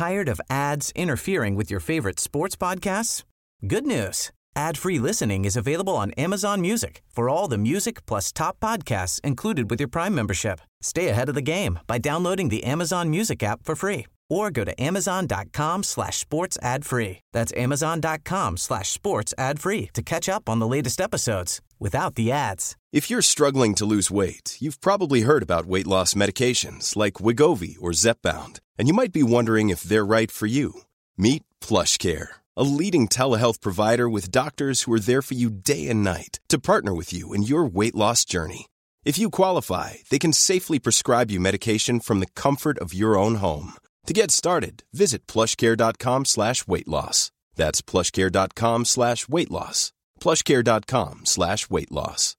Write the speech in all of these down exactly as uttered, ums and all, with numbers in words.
Tired of ads interfering with your favorite sports podcasts? Good news. Ad-free listening is available on Amazon Music for all the music plus top podcasts included with your Prime membership. Stay ahead of the game by downloading the Amazon Music app for free or go to amazon.com slash sports ad free. That's amazon.com slash sports ad free to catch up on the latest episodes without the ads. If you're struggling to lose weight, you've probably heard about weight loss medications like Wegovy or Zepbound, and you might be wondering if they're right for you. Meet PlushCare, a leading telehealth provider with doctors who are there for you day and night to partner with you in your weight loss journey. If you qualify, they can safely prescribe you medication from the comfort of your own home. To get started, visit plushcare.com slash weight loss. That's plushcare.com slash weight loss. plushcare.com slash weight loss.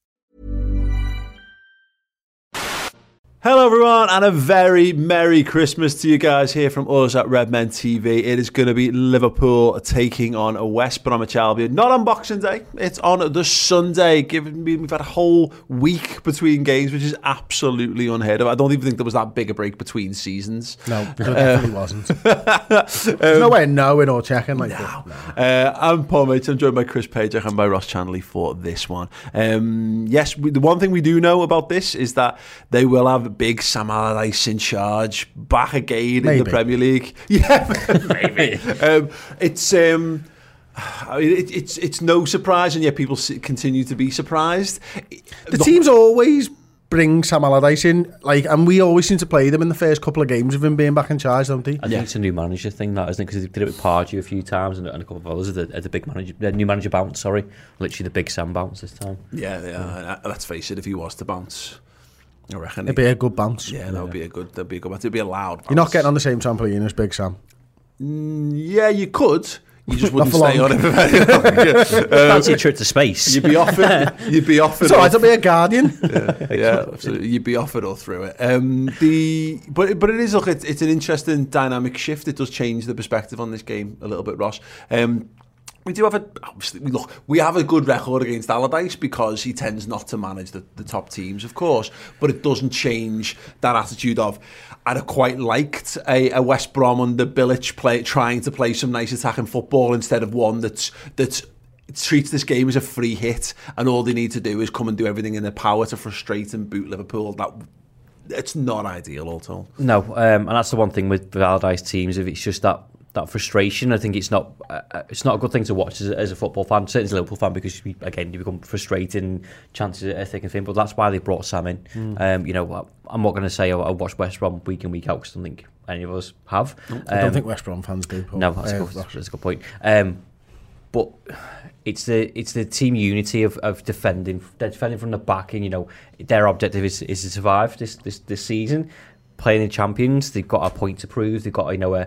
Hello everyone, and a very Merry Christmas to you guys here from us at Redmen T V. It is going to be Liverpool taking on West Bromwich Albion. Not on Boxing Day, it's on the Sunday. Given we've had a whole week between games, which is absolutely unheard of. I don't even think there was that big a break between seasons. No, there definitely uh, wasn't. There's um, no way of knowing or checking like no. that. No. Uh, I'm Paul Mates. I'm joined by Chris Pajak and by Ross Chanley for this one. Um, yes, we, the one thing we do know about this is that they will have big Sam Allardyce in charge back again Maybe. in the Premier League. Yeah, maybe. um, it's um, I mean, it, it's it's no surprise, and yet people continue to be surprised. The teams always bring Sam Allardyce in, like, and we always seem to play them in the first couple of games of him being back in charge, don't they? I think yeah. it's a new manager thing, that isn't it? Because they did it with Pardew a few times, and, and a couple of others. The, the big manager, the new manager bounce. Sorry, literally the big Sam bounce this time. Yeah, yeah. And let's face it, if he was to bounce, I reckon it'd be a good bounce. Yeah, that yeah. would be a good. That'd be a good bounce. It'd be a loud bounce. You're not getting on the same trampoline as Big Sam. Mm, yeah, you could. You just wouldn't stay long. on it for very long. um, Fancy a trip to space. You'd be offered. You'd be offered. It's alright to be a guardian. yeah, yeah, absolutely. You'd be offered all through it. Um, the but but it is look. It's, it's an interesting dynamic shift. It does change the perspective on this game a little bit, Ross. Um, We do have a obviously look. We have a good record against Allardyce because he tends not to manage the, the top teams, of course. But it doesn't change that attitude of I'd have quite liked a, a West Brom under Bilic play, trying to play some nice attacking football instead of one that's that's treats this game as a free hit, and all they need to do is come and do everything in their power to frustrate and boot Liverpool. That it's not ideal at all. No, um, and that's the one thing with, with Allardyce teams. If it's just that. That frustration, I think it's not uh, it's not a good thing to watch as a, as a football fan, certainly as a Liverpool fan, because you, again you become frustrated and chances are thick and thin. But that's why they brought Sam in. Mm. Um, you know, I'm not going to say I, I watch West Brom week in week out because I don't think any of us have. Um, I don't think West Brom fans do. Paul. No, that's, uh, a good, that's a good point. Um, but it's the it's the team unity of, of defending. They're defending from the back, and you know their objective is, is to survive this this this season, playing in champions. They've got a point to prove. They've got you know a.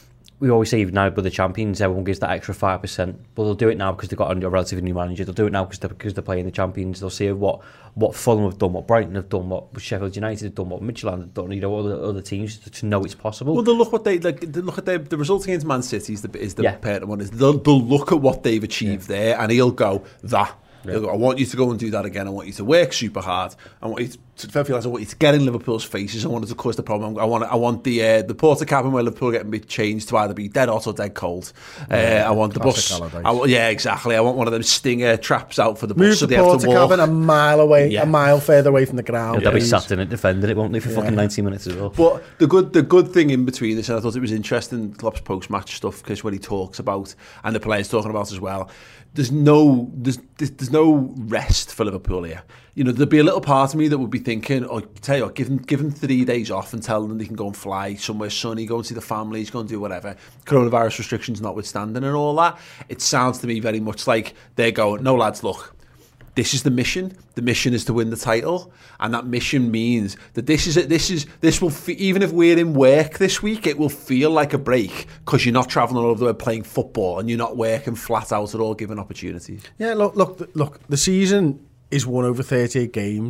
We always say now with the champions, everyone gives that extra five percent. But they'll do it now because they've got a relatively new manager. They'll do it now because they're, because they're playing the champions. They'll see what, what Fulham have done, what Brighton have done, what Sheffield United have done, what Midtjylland have done. You know, all the other teams to, to know it's possible. Well, they'll look what they like. They look at their, the result against Man City is the is the yeah. pertinent one. Is they'll, they'll look at what they've achieved yeah. there, and he'll go that. Yeah. Go, I want you to go and do that again. I want you to work super hard. I want you to, to feel I want you to get in Liverpool's faces. I want it to cause the problem. I want I want the uh, the porter cabin where Liverpool getting be changed to either be dead hot or dead cold. Yeah, uh, I want the bus. I, yeah, exactly. I want one of them stinger traps out for the Move bus. Move so the porter cabin a mile away, yeah. a mile further away from the ground. Yeah, they'll be sat in it defending it, won't they, for yeah. fucking ninety minutes as well. But the good the good thing in between this, and I thought it was interesting, Klopp's post match stuff, because when he talks about and the players talking about as well. There's no there's there's no rest for Liverpool here. You know, there'd be a little part of me that would be thinking, oh, tell you what, give them, give them three days off and tell them they can go and fly somewhere sunny, go and see the families, go and do whatever. Coronavirus restrictions notwithstanding and all that. It sounds to me very much like they're going, no lads, look, this is the mission. The mission is to win the title, and that mission means that this is this is this will fe- even if we're in work this week, it will feel like a break because you're not travelling all over the world playing football and you're not working flat out at all, given opportunities. Yeah, look, look, look. The season is won over thirty-eight games,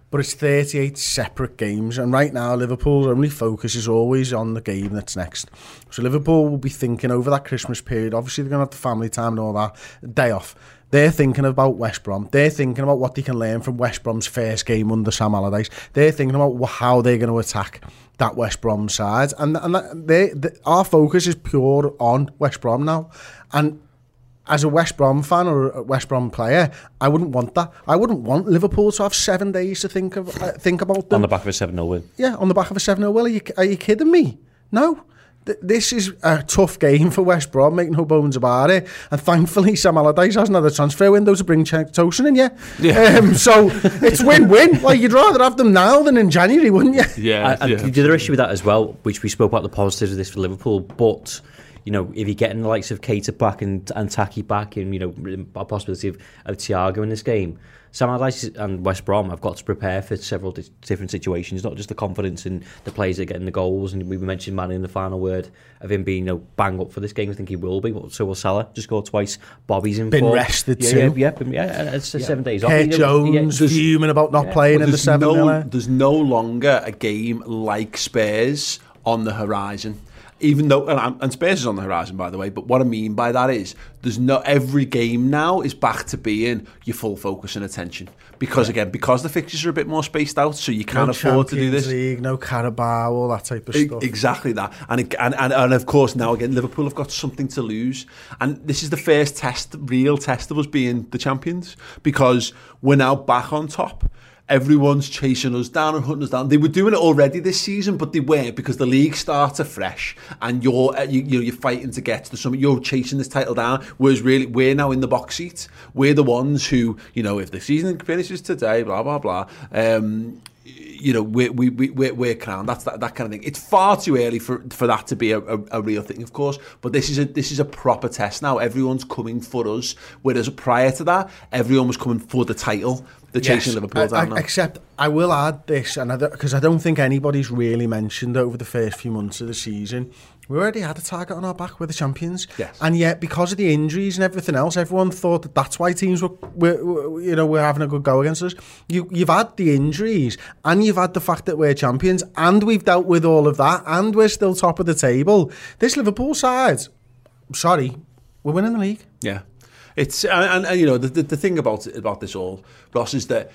but it's thirty-eight separate games, and right now Liverpool's only focus is always on the game that's next. So Liverpool will be thinking over that Christmas period. Obviously, they're going to have the family time and all that, day off. They're thinking about West Brom. They're thinking about what they can learn from West Brom's first game under Sam Allardyce. They're thinking about how they're going to attack that West Brom side. And, and that, they, they, our focus is pure on West Brom now. And as a West Brom fan or a West Brom player, I wouldn't want that. I wouldn't want Liverpool to have seven days to think of uh, think about them. On the back of a seven nil win. Yeah, on the back of a seven nil win. Are you, are you kidding me? No. This is a tough game for West Brom, make no bones about it. And thankfully, Sam Allardyce has another transfer window to bring Cenk Tosun in, yeah? yeah. Um, so it's win-win. Like, you'd rather have them now than in January, wouldn't you? Yeah. And, yeah. and the other issue with that as well, which we spoke about the positives of this for Liverpool, but, you know, if you're getting the likes of Keita back and, and Taki back and, you know, a possibility of, of Thiago in this game, Sam Allardyce and West Brom have got to prepare for several di- different situations, not just the confidence in the players that are getting the goals. And we mentioned Manny in the final word of him being, you know, bang up for this game. I think he will be, but so will Salah. Just scored twice. Bobby's in Been form. rested yeah, too. Yeah, yeah, been, yeah it's yeah. seven days off. Kurt Jones yeah, fuming about not yeah. playing But in the seven no, nil. There's no longer a game like Spurs on the horizon. Even though, and, and Spurs is on the horizon, by the way, but what I mean by that is there's no, every game now is back to being your full focus and attention. Because again, because the fixtures are a bit more spaced out, so you can't no afford to do this. League, no Carabao, all that type of E- stuff. Exactly that. And, it, and, and, and of course now again, Liverpool have got something to lose. And this is the first test, real test of us being the champions, because we're now back on top. Everyone's chasing us down and hunting us down. They were doing it already this season, but they weren't, because the league starts afresh and you're you, you know you're fighting to get to the summit. You're chasing this title down. Whereas really, we're now in the box seat. We're the ones who, you know, if the season finishes today, blah blah blah. Um, you know, we we we we're, we're crowned. That's that, that kind of thing. It's far too early for for that to be a, a, a real thing, of course. But this is a this is a proper test now. Everyone's coming for us. Whereas prior to that, everyone was coming for the title. They're chasing yes, Liverpool down I, now. Except I will add this, and because I, I don't think anybody's really mentioned over the first few months of the season, we already had a target on our back. We're the champions, yes. And yet because of the injuries and everything else, everyone thought that that's why teams were, were, were you know, were having a good go against us. You, you've had the injuries, and you've had the fact that we're champions, and we've dealt with all of that, and we're still top of the table. This Liverpool side, sorry, we're winning the league. Yeah. It's and, and you know the, the the thing about about this all, Ross, is that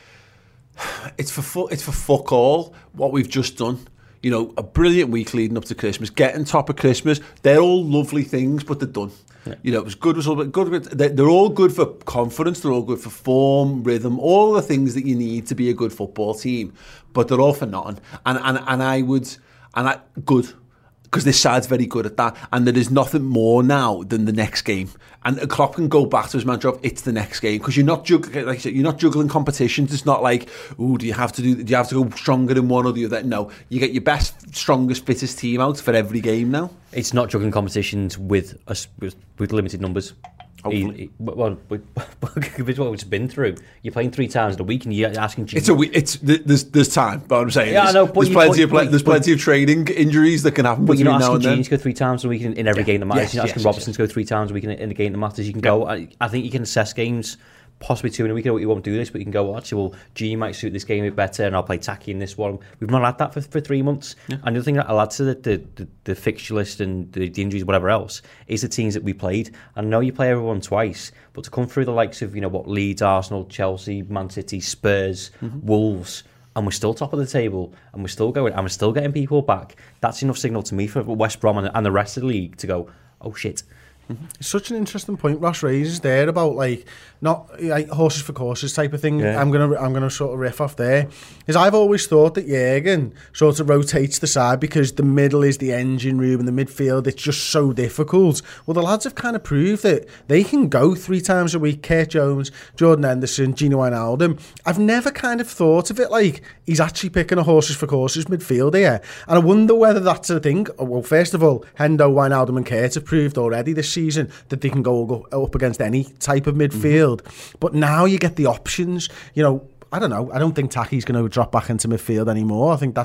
it's for fu- it's for fuck all what we've just done. You know, a brilliant week leading up to Christmas, getting top of Christmas. They're all lovely things, but they're done. Yeah. You know, it was good. Was all good. They're, they're all good for confidence. They're all good for form, rhythm, all the things that you need to be a good football team. But they're all for nothing. And and and I would and I good. Because this side's very good at that, and there is nothing more now than the next game. And Klopp can go back to his mantra of it's the next game, because you're not juggling, like I said, you're not juggling competitions. It's not like, oh, do you have to do? Do you have to go stronger in one or the other? No, you get your best, strongest, fittest team out for every game now. It's not juggling competitions with us with, with limited numbers. He, he, well, with what it's been through, you're playing three times in a week, and you're asking. It's a it's there's there's time, but I'm saying yeah, I know, there's you, plenty but, of play, there's but, plenty of training injuries that can happen but between you're not now asking and then. Gene to go three times a week in, in every yeah. game that matters. Yes, you're not yes, asking yes, Robertson yes. to go three times a week in, in the game that matters. You can yeah. go. I, I think you can assess games. Possibly two in a week. You won't do this, but you can go, well, actually, well, G might suit this game a bit better, and I'll play Taki in this one. We've not had that for, for three months. Yeah. And the other thing that I'll add to the, the, the, the fixture list and the, the injuries, whatever else, is the teams that we played. I know you play everyone twice, but to come through the likes of, you know, what, Leeds, Arsenal, Chelsea, Man City, Spurs, mm-hmm. Wolves, and we're still top of the table, and we're still going, and we're still getting people back, that's enough signal to me for West Brom and, and the rest of the league to go, oh shit. Mm-hmm. It's such an interesting point Ross raises there about like not like horses for courses type of thing. Yeah. I'm gonna I'm gonna sort of riff off there. Is I've always thought that Jurgen sort of rotates the side because the middle is the engine room and the midfield it's just so difficult. Well, the lads have kind of proved that they can go three times a week. Kurt Jones, Jordan Henderson, Gino Wijnaldum. I've never kind of thought of it like he's actually picking a horses for courses midfield here, and I wonder whether that's a thing. Well, first of all, Hendo, Wijnaldum, and Kurt have proved already this season that they can go, go up against any type of midfield. Mm-hmm. But now you get the options. You know, I don't know. I don't think Taki's going to drop back into midfield anymore. I think that's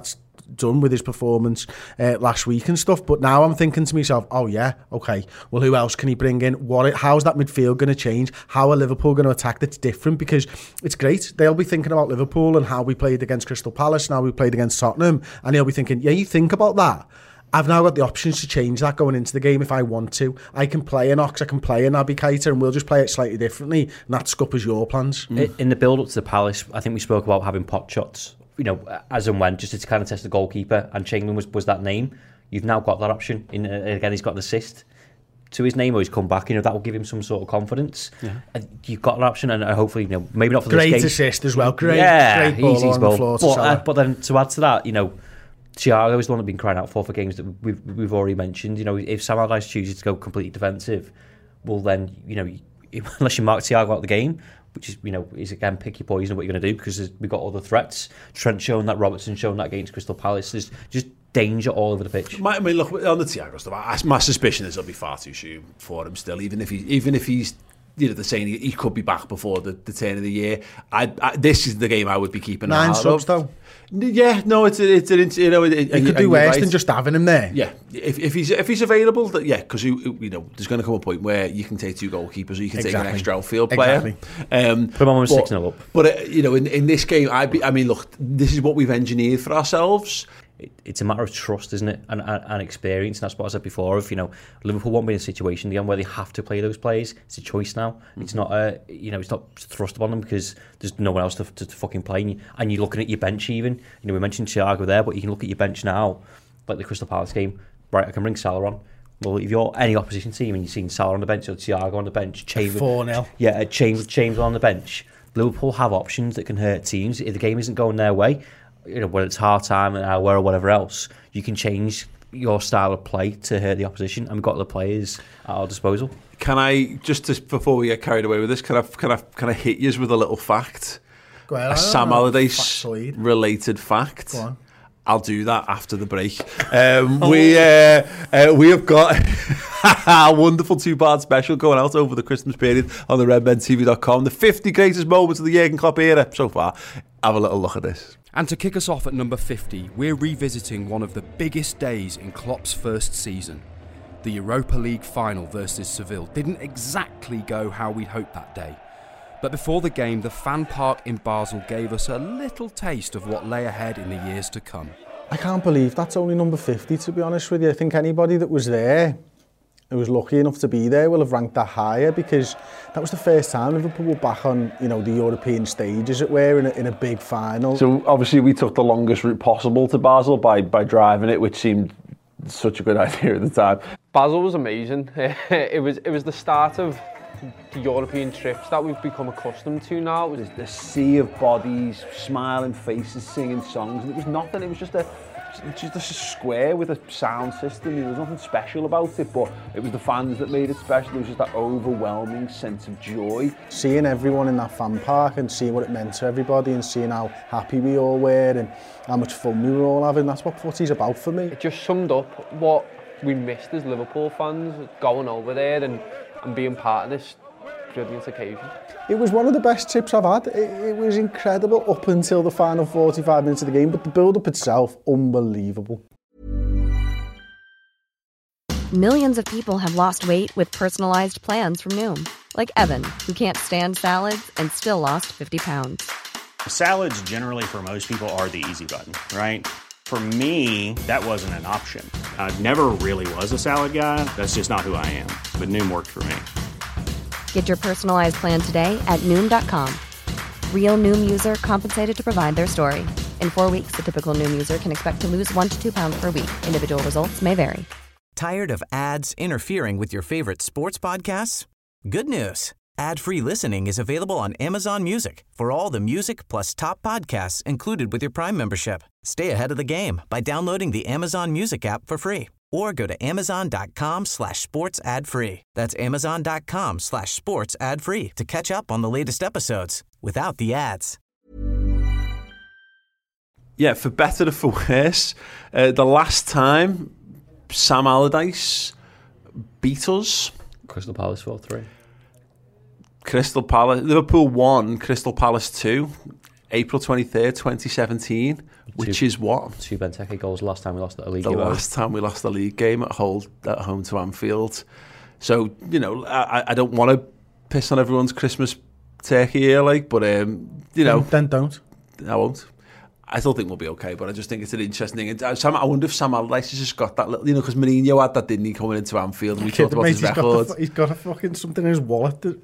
done with his performance uh, last week and stuff. But now I'm thinking to myself, oh yeah, okay, well, who else can he bring in? What? How's that midfield going to change? How are Liverpool going to attack that's different? Because it's great. They'll be thinking about Liverpool and how we played against Crystal Palace, now we played against Tottenham, and he'll be thinking, yeah, you think about that. I've now got the options to change that going into the game if I want to. I can play an Ox, I can play a Naby Keita, and we'll just play it slightly differently, and that scuppers your plans. Mm. In the build-up to the Palace, I think we spoke about having pot shots, you know, as and when, just to kind of test the goalkeeper, and Chamberlain was, was that name. You've now got that option. In, uh, again, he's got an assist to his name, or he's come back, you know, that will give him some sort of confidence. Yeah. And you've got an option, and hopefully, you know, maybe not for great this game. Great assist as well, great, yeah, great ball easy on ball. the floor to but, Salah. uh, but then to add to that, you know, Thiago is the one that's been crying out for for games that we've we've already mentioned. You know, if Sam Allardyce chooses to go completely defensive, well then, you know, unless you mark Thiago out of the game, which is, you know, is again pick your poison what you're going to do, because we've got other threats. Trent showing that, Robertson showing that against Crystal Palace. There's just danger all over the pitch. My, I mean, look, on the Thiago stuff, my suspicion is it'll be far too soon for him still, even if he even if he's, you know, they're saying he, he could be back before the, the turn of the year. I, I, this is the game I would be keeping an eye on. Nine subs though. Yeah, no, it's it's an, you know, it, it could do worse right. than just having him there. Yeah, if if he's if he's available, that, yeah, because you, you know, there's going to come a point where you can take two goalkeepers, or you can exactly. take an extra outfield player. Exactly. Um, Put him on with six nil up. But uh, you know, in, in this game, I be, I mean, look, this is what we've engineered for ourselves. It, it's a matter of trust, isn't it, and, and, and experience. And that's what I said before. If you know, Liverpool won't be in a situation again where they have to play those players. It's a choice now. Mm-hmm. It's not a, you know, it's not thrust upon them because there's no one else to, to, to fucking play. And, you, and you're looking at your bench even. You know, we mentioned Thiago there, but you can look at your bench now, like the Crystal Palace game. Right, I can bring Salah on. Well, if you're any opposition team and you've seen Salah on the bench or Thiago on the bench, Chamberlain, four nil. Yeah, Chamberlain, Chamberlain on the bench. Liverpool have options that can hurt teams if the game isn't going their way. You know, whether it's half time, an hour, or whatever else, you can change your style of play to hurt the opposition, and we've got the players at our disposal. Can I just, to, before we get carried away with this, can I can I can I hit you with a little fact? Go ahead, a Sam Allardyce related fact. Go on. I'll do that after the break. Um, we uh, uh, we have got a wonderful two-part special going out over the Christmas period on the red men T V dot com. The fifty greatest moments of the Jurgen Klopp era so far. Have a little look at this. And to kick us off at number fifty, we're revisiting one of the biggest days in Klopp's first season. The Europa League final versus Seville didn't exactly go how we'd hoped that day. But before the game, the fan park in Basel gave us a little taste of what lay ahead in the years to come. I can't believe that's only number fifty, to be honest with you. I think anybody that was there, who was lucky enough to be there, will have ranked that higher, because that was the first time Liverpool were back on, you know, the European stage, as it were, in a, in a big final. So obviously we took the longest route possible to Basel by, by driving it, which seemed such a good idea at the time. Basel was amazing. it was it was the start of the European trips that we've become accustomed to now. It was the sea of bodies, smiling faces, singing songs, and it was nothing. It was just a just a square with a sound system. There was nothing special about it, but it was the fans that made it special. There was just that overwhelming sense of joy. Seeing everyone in that fan park and seeing what it meant to everybody, and seeing how happy we all were and how much fun we were all having, that's what footy's about for me. It just summed up what we missed as Liverpool fans, going over there and, and being part of this brilliant occasion. It was one of the best trips I've had. It, it was incredible up until the final forty-five minutes of the game, but the build-up itself, unbelievable. Millions of people have lost weight with personalized plans from Noom. Like Evan, who can't stand salads and still lost fifty pounds. Salads generally for most people are the easy button, right? For me, that wasn't an option. I never really was a salad guy. That's just not who I am. But Noom worked for me. Get your personalized plan today at Noom dot com. Real Noom user compensated to provide their story. In four weeks, the typical Noom user can expect to lose one to two pounds per week. Individual results may vary. Tired of ads interfering with your favorite sports podcasts? Good news. Ad-free listening is available on Amazon Music for all the music plus top podcasts included with your Prime membership. Stay ahead of the game by downloading the Amazon Music app for free or go to amazon.com slash sports ad free. That's amazon.com slash sports ad free to catch up on the latest episodes without the ads. Yeah, for better or for worse, uh, the last time Sam Allardyce beat us, Crystal Palace four three. Crystal Palace, Liverpool won, Crystal Palace two, April twenty-third, twenty seventeen. which two, is what? Two Benteke goals last time we lost at a league the game. The last time we lost the league game at home, at home to Anfield. So, you know, I, I don't want to piss on everyone's Christmas turkey here, like, but, um, you know. Then don't. I won't. I still think we'll be okay, but I just think it's an interesting thing. And Sam, I wonder if Sam Allardyce has just got that little, you know, because Mourinho had that, didn't he, coming into Anfield, and we talked about mate, his he's record. Got the, he's got a fucking something in his wallet. That...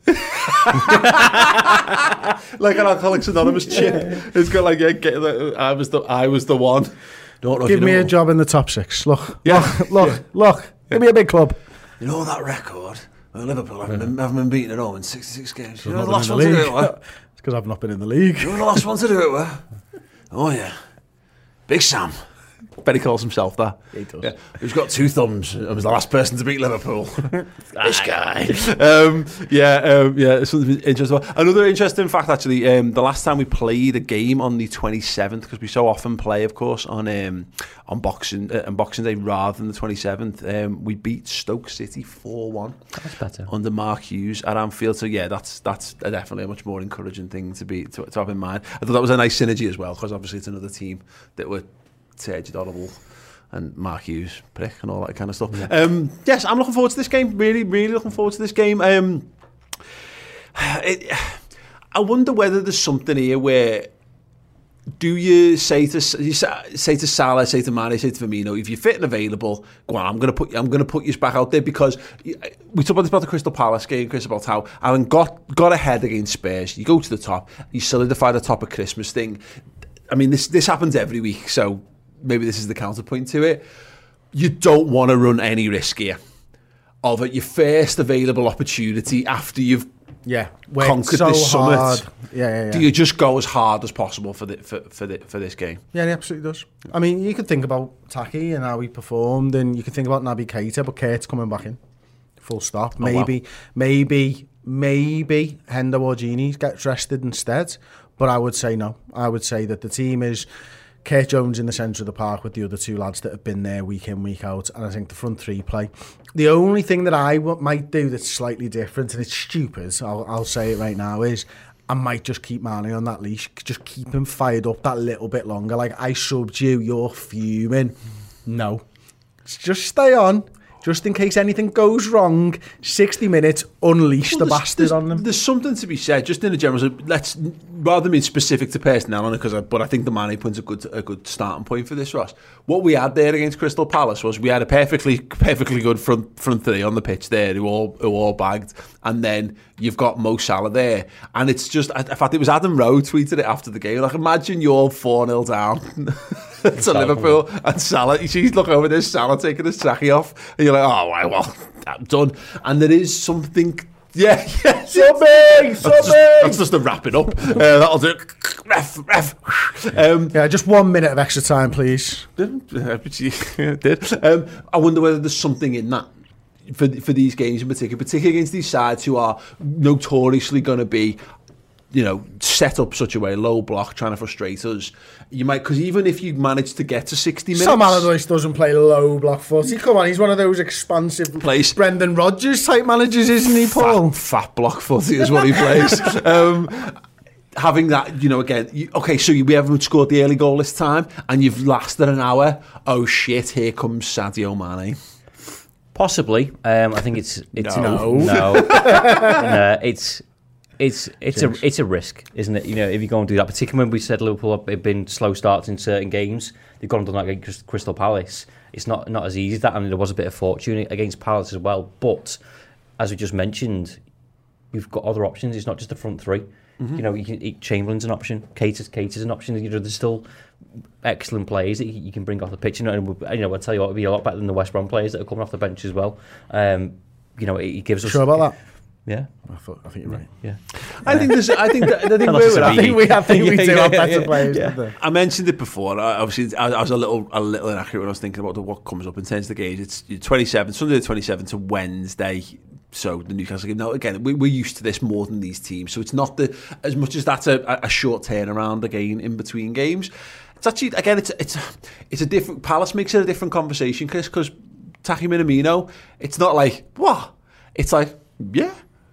Like an Alcoholics Anonymous chip. It's got like, yeah, get the, I was the, I was the one. Don't know Give me know. a job in the top six. Look, yeah. look, look, yeah. look. Yeah. Give me a big club. You know that record? Well, Liverpool haven't, yeah. been, haven't been beaten at home in sixty-six games. So you know the last one to do it were? It's because I've not been in the league. You know the last one to do it were? Oh, yeah. Big Sam. Bet he calls himself that. He does. Yeah. Who's got two thumbs and was the last person to beat Liverpool. This guy. um, yeah, um, yeah. Something interesting. Another interesting fact, actually. Um, the last time we played a game on the twenty-seventh, because we so often play, of course, on um, on Boxing uh, on Boxing Day rather than the twenty-seventh. Um, we beat Stoke City four one. That's better. Under Mark Hughes at Anfield. So yeah, that's that's definitely a much more encouraging thing to be to, to have in mind. I thought that was a nice synergy as well, because obviously it's another team that were Serge Audible and Mark Hughes prick and all that kind of stuff. Yeah. Um, yes, I'm looking forward to this game. Really, really looking forward to this game. Um, it, I wonder whether there's something here where do you say to you say to Salah, say to Mane, say to Firmino, if you're fit and available, go on. I'm going to put I'm going to put you back out there, because we talked about this about the Crystal Palace game, Chris, about how having got got ahead against Spurs, you go to the top, you solidify the top of Christmas thing. I mean, this this happens every week, so maybe this is the counterpoint to it. You don't want to run any risk here of it. Your first available opportunity after you've yeah conquered so this summit. Hard. Yeah, yeah, yeah. Do you just go as hard as possible for the, for for, the, for this game? Yeah, he absolutely does. I mean, you could think about Taki and how he performed, and you could think about Naby Keita, but Kate's coming back in. Full stop. Oh, maybe, wow. maybe, maybe Hendo or Gini gets rested instead. But I would say no. I would say that the team is Kate Jones in the centre of the park with the other two lads that have been there week in, week out. And I think the front three play. The only thing that I w- might do that's slightly different, and it's stupid, I'll, I'll say it right now, is I might just keep Mane on that leash. Just keep him fired up that little bit longer. Like, I subbed you, you're fuming. No. Just stay on. Just in case anything goes wrong, sixty minutes, unleash well, the there's, bastard there's, on them. There's something to be said, just in a general. Let's rather than being specific to personnel on it, because I, but I think the Mane point's a good a good starting point for this, Ross. What we had there against Crystal Palace was we had a perfectly perfectly good front front three on the pitch there, who all who all bagged, and then you've got Mo Salah there, and it's just. In fact, it was Adam Rowe tweeted it after the game. Like, imagine you're four nil down to Liverpool, and Salah. You see, he's looking over there, Salah taking his trackie off, and you're like, oh, right, well, I'm done. And there is something. Yeah, yeah. Subbing, that's, just, that's just a wrap it up. Uh, that'll do. Ref, ref. Um, yeah, just one minute of extra time, please. Did. Um, I wonder whether there's something in that for for these games in particular, particularly against these sides who are notoriously going to be, you know, set up such a way, low block, trying to frustrate us. You might, because even if you manage to get to sixty minutes, Sam Allardyce doesn't play low block footy. Come on, he's one of those expansive plays. Brendan Rodgers type managers, isn't he, Paul? Fat, fat block footy is what he plays. um, having that, you know, again, you, okay, so we haven't scored the early goal this time, and you've lasted an hour. Oh shit! Here comes Sadio Mane. Possibly. Um, I think it's it's no, no, no it's. It's it's James. a it's a risk, isn't it? You know, if you go and do that, particularly when we said Liverpool have been slow starts in certain games, they've gone and done that against Crystal Palace. It's not not as easy as that, and there was a bit of fortune against Palace as well. But as we just mentioned, we've got other options. It's not just the front three. Mm-hmm. You know, you can, Chamberlain's an option, Keita's Keita's an option. You know, there's still excellent players that you can bring off the pitch. You know, and you know, I'll tell you what, it'll be a lot better than the West Brom players that are coming off the bench as well. Um, you know, it, it gives us. Sure about that? Yeah, I, thought, I think you're right. Yeah, I think there's. I think. That, I think, we're, I think we. I think we do have better players. Yeah. Yeah. I mentioned it before. I, obviously, I, I was a little, a little inaccurate when I was thinking about the, what comes up in terms of the games. It's twenty-seven, Sunday the twenty-seventh to Wednesday. So the Newcastle game. Now again, we, we're used to this more than these teams. So it's not the as much as that's a, a short turnaround again in between games. It's actually again, it's it's it's a different. Palace makes it a different conversation, Chris, because Taki Minamino. It's not like what. It's like yeah.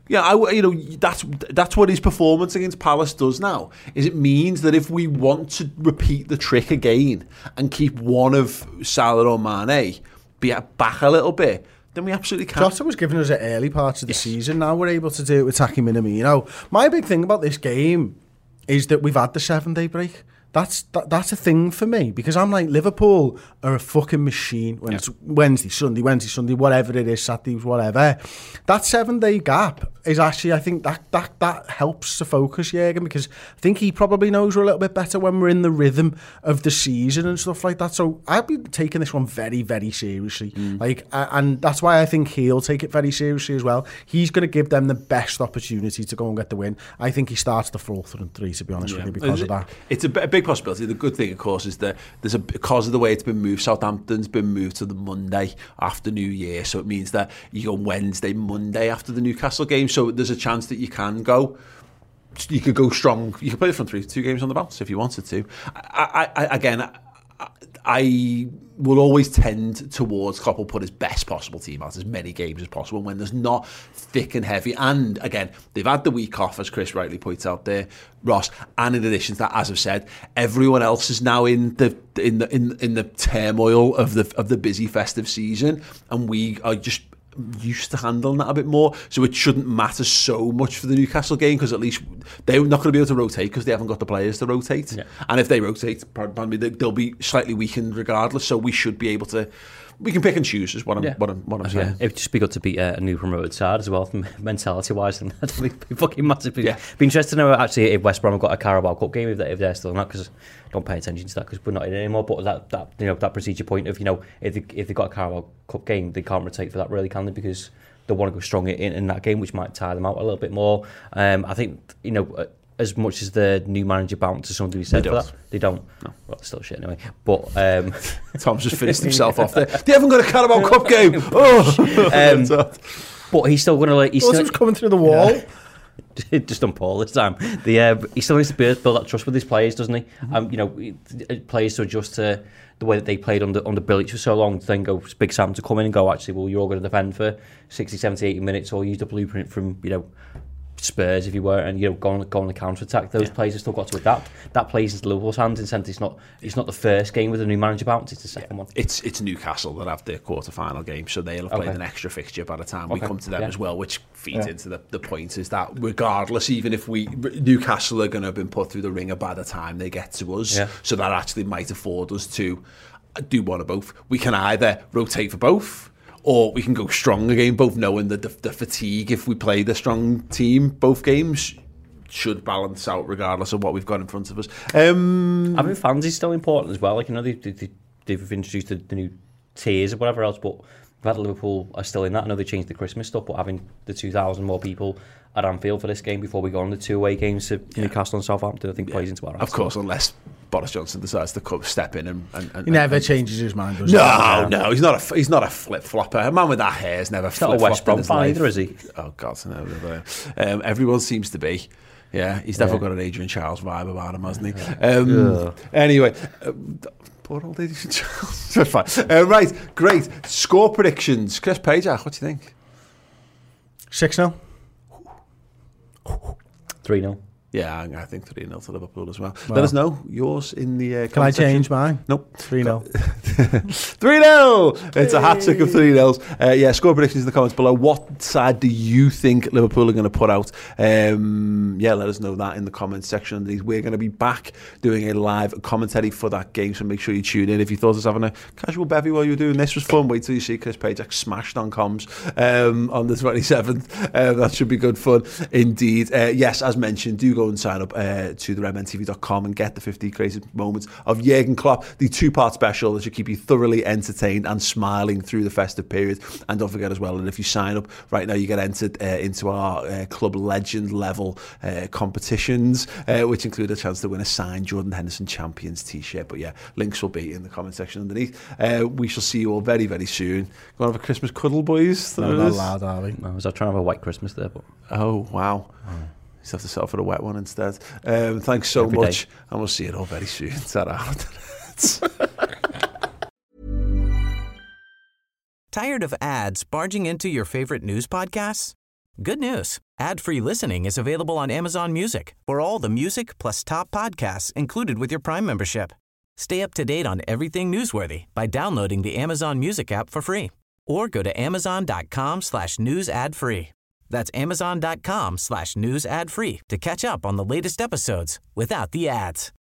Yeah, I, you know, that's that's what his performance against Palace does now, is it means that if we want to repeat the trick again and keep one of Salah or Mane be back a little bit, then we absolutely can. Jota was giving us an early part of the yes. season. Now we're able to do it with Taki Minamino. My big thing about this game is that we've had the seven-day break. That's that, that's a thing for me, because I'm like, Liverpool are a fucking machine when yeah. it's Wednesday, Sunday, Wednesday, Sunday, whatever it is, Saturday, whatever. That seven-day gap is actually, I think that that that helps to focus Jurgen, because I think he probably knows we're a little bit better when we're in the rhythm of the season and stuff like that. So I've been taking this one very, very seriously. Mm. Like, and that's why I think he'll take it very seriously as well. He's going to give them the best opportunity to go and get the win. I think he starts the fourth and three, to be honest yeah. with you, because it, of that. It's a, a big possibility. The good thing, of course, is that there's a because of the way it's been moved. Southampton's been moved to the Monday after New Year, so it means that you go Wednesday, Monday after the Newcastle game. So there's a chance that you can go. You could go strong. You could play the front three, two games on the bounce if you wanted to. I, I, I again, I, I will always tend towards Klopp will put his best possible team out as many games as possible when there's not thick and heavy. And again, they've had the week off, as Chris rightly points out there, Ross. And in addition to that, as I've said, everyone else is now in the in the in in the turmoil of the of the busy festive season, and we are just used to handling that a bit more, so it shouldn't matter so much for the Newcastle game, because at least they're not going to be able to rotate because they haven't got the players to rotate. Yeah. And if they rotate, pardon me, they'll be slightly weakened regardless, so we should be able to, we can pick and choose is what I'm, yeah. what I'm, what I'm saying. Yeah. It'd just be good to beat a, a new promoted side as well, mentality wise, and that'd be fucking massive. Yeah. Be interested to know actually if West Brom have got a Carabao Cup game, if, they, if they're still not, because don't pay attention to that because we're not in it anymore. But that, that you know, that procedure point of, you know, if they, if they've got a Carabao Cup game, they can't rotate for that, really, can they? Because they want to go strong in, in that game, which might tire them out a little bit more. Um, I think, you know, as much as the new manager bounces something to be said for that, they don't. No. Well, it's still shit anyway. But um, Tom's just finished himself off there. They haven't got a Carabao Cup game. Oh, um, but he's still going to like. He's still coming through the wall. Yeah. Just on Paul this time. The uh, he still needs to build, build that trust with his players, doesn't he? Mm-hmm. Um, you know, players to adjust to the way that they played under under Bilic for so long. To then go Big Sam to come in and go, actually, well, you're all going to defend for sixty, seventy, eighty minutes, or use the blueprint from, you know, Spurs, if you were, and you know, go on, go on the counter attack. Those yeah. players have still got to adapt. That plays into Liverpool's hands in sense. It's not. It's not the first game with a new manager bounce. It's the second yeah. one. It's it's Newcastle that have their quarter final game, so they'll have played okay. an extra fixture by the time okay. we come to them yeah. as well, which feeds yeah. into the, the point is that regardless, even if we Newcastle are going to have been put through the ringer by the time they get to us, yeah. so that actually might afford us to do one of both. We can either rotate for both, or we can go strong again, both knowing that the, the fatigue, if we play the strong team, both games should balance out regardless of what we've got in front of us. Um, Having fans is still important as well. Like, you know, they, they, they've introduced the, the new tiers or whatever else, but we've had Liverpool are still in that. I know they changed the Christmas stuff, but having the two thousand more people at Anfield for this game before we go on the two away games to yeah. Newcastle and Southampton, I think yeah. plays into our. Of course, unless Boris Johnson decides to come, step in and, and, and he never and, changes his mind. Does no, he? no, he's not a he's not a flip flopper. A man with that hair is never flip flopped. Not a West Brom fan either, is he? Oh God, no. no. Um, everyone seems to be. Yeah, he's definitely yeah. got an Adrian Charles vibe about him, hasn't he? Um, yeah. Anyway. Um, Poor old Adrian Charles. That's fine. Uh, right, great. Score predictions. Chris Pajak, what do you think? six nil. three nil. Yeah, I think three nil to Liverpool as well. well. Let us know yours in the uh, Can I change mine? Nope. three nil. three nil! It's a hat-trick of three nils. Uh, yeah, score predictions in the comments below. What side do you think Liverpool are going to put out? Um, yeah, let us know that in the comments section underneath. We're going to be back doing a live commentary for that game, so make sure you tune in. If you thought us having a casual bevy while you were doing this was fun, wait till you see Chris Pajak smashed on comms um, on the twenty-seventh. Uh, that should be good fun indeed. Uh, yes, as mentioned, do go and sign up uh, to the red men t v dot com and get the fifty greatest moments of Jurgen Klopp, the two-part special that should keep you thoroughly entertained and smiling through the festive period. And don't forget as well that if you sign up right now, you get entered uh, into our uh, club legend level uh, competitions, uh, which include a chance to win a signed Jordan Henderson Champions t-shirt. But yeah, links will be in the comment section underneath. Uh, we shall see you all very, very soon. Go and have a Christmas cuddle, boys. No, not allowed, are we? No, I was trying to have a white Christmas there, but oh wow. Oh. You have to settle for a wet one instead. Um, thanks so Every much, day. And we'll see you all very soon. Ta-ra. Tired of ads barging into your favorite news podcasts? Good news. Ad-free listening is available on Amazon Music for all the music plus top podcasts included with your Prime membership. Stay up to date on everything newsworthy by downloading the Amazon Music app for free or go to amazon.com slash news ad free. That's amazon.com slash news ad free to catch up on the latest episodes without the ads.